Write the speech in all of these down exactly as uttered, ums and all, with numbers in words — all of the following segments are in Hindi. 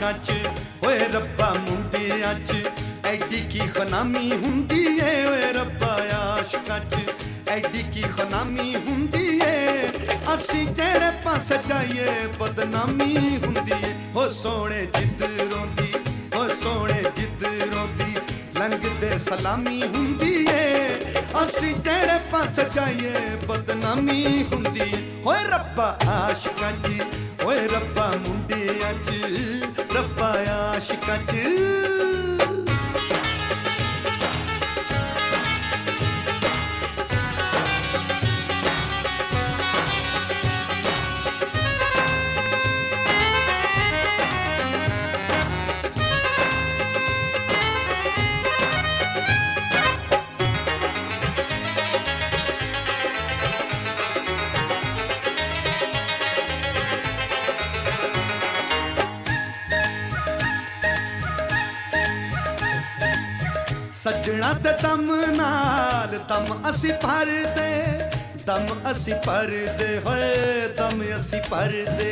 आशकां च ओए रब्बा मुंडियां च एडी की खनामी हुंदी है ओए रब्बा आशकां च एडी की खनामी हुंदी है असी जेड़े पास जाइए बदनामी हुंदी है हो सोने जिद रोंदी हो सोने जिद रोंदी लंघदे सलामी हुंदी है असी जेड़े पास जाइए बदनामी हुंदी है ओए रब्बा आशकां च ओए रब्बा मुंडियां च रब्बा आशकां च सजना ते दम नाल दम असी भर दे दम असी भर दे होए दम असी भर दे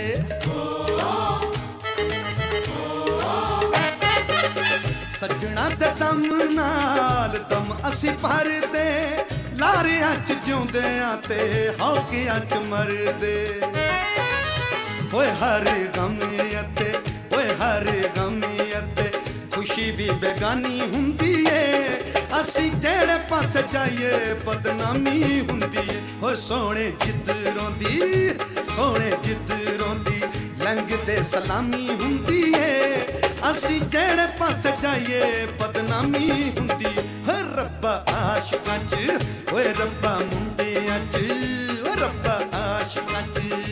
सजना ते दम नाल दम असी भर दे लारियां च जिउंदियां ते हौकियां च मरदे होए हर गमियते होए हर गमियते खुशी भी बेगानी हुंदी है असी जेड़े पास जाइए बदनामी हुंदी है हो सोने जिद रोंदी सोने जिद रोंदी लंघदे सलामी हुंदी है असी जेड़े पास जाइए बदनामी हुंदी है हो रब्बा आशकां च ओए रब्बा मुंडियां च ओ रब्बा आशकां च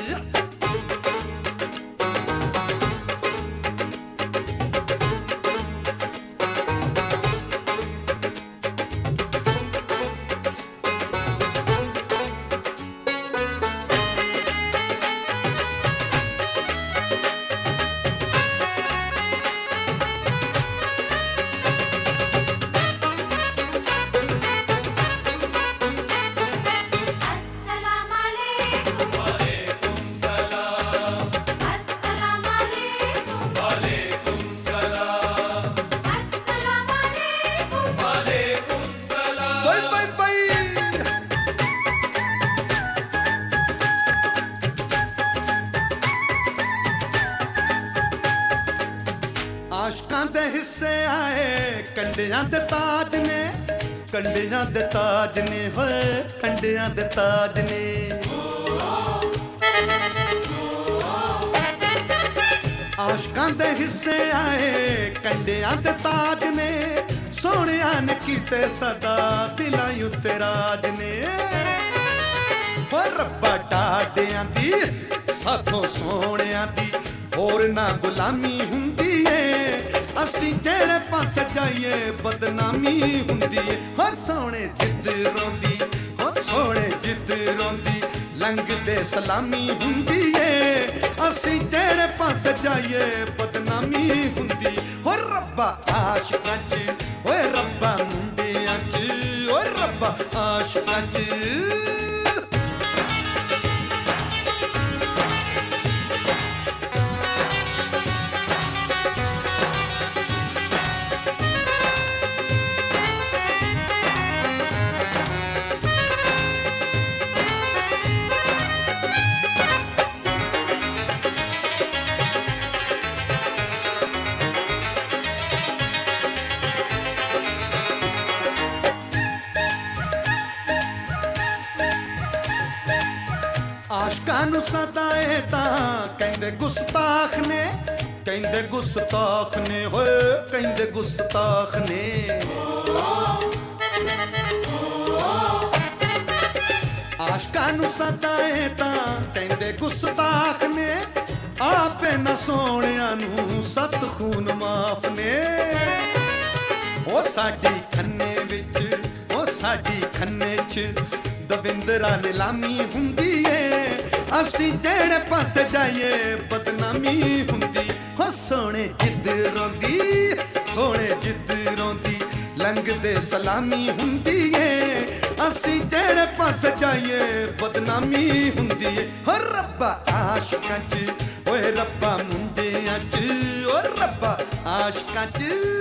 आशकां दे हिस्से आए कंडियां दे ताज ने कंडियां दे ताज ने होए कंडियां दे ताज ने आशकां दे हिस्से आए कंडियां दे ताज ने सोहणियां ने कीते सदा दिलां उत्ते राज ने हो रब्बा टाडियां दी साथों सोहणियां दी होर ना गुलामी हुंदी है असी जेड़े पास जाइए बदनामी हुंदी है हो सोने जिद रोंदी हो सोने जिद रोंदी लंघदे सलामी हुंदी है असी जेड़े पास जाइए बदनामी हुंदी हो रब्बा आशकां च ओए रब्बा मुंडियां च ओए रब्बा आशकां च आशकां नूं सताए तां कहंदे गुस्ताख ने कहंदे गुस्ताख ने होए कहंदे गुस्ताख ने आशकां नूं सताए तां कहंदे गुस्ताख ने आपे न सोहणियां नूं सत खून माफ ने ओ साडी खन्ने विच ओ साडी खन्ने च दविंदरा नीलामी हुंदी है असी जेड़े पास जाइए बदनामी हुंदी हो सोने जिद रोंदी सोने जिद रोंदी लंघदे सलामी हुंदी है असी जेड़े पास जाइए बदनामी हुंदी है हो रब्बा आशकां च ओए रब्बा मुंडियां च ओ आशकां च